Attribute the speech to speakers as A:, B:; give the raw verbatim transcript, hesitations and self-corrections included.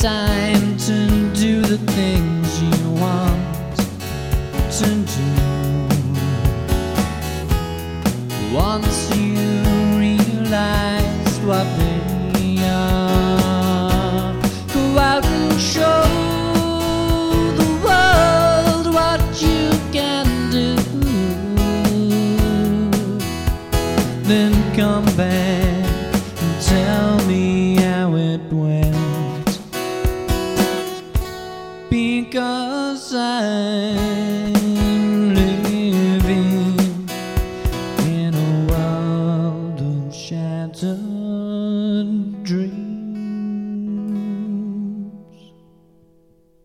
A: time to do the things you want to do. Once you realize what they are, go out and show the world what you can do. Then come back and tell me how it went, because I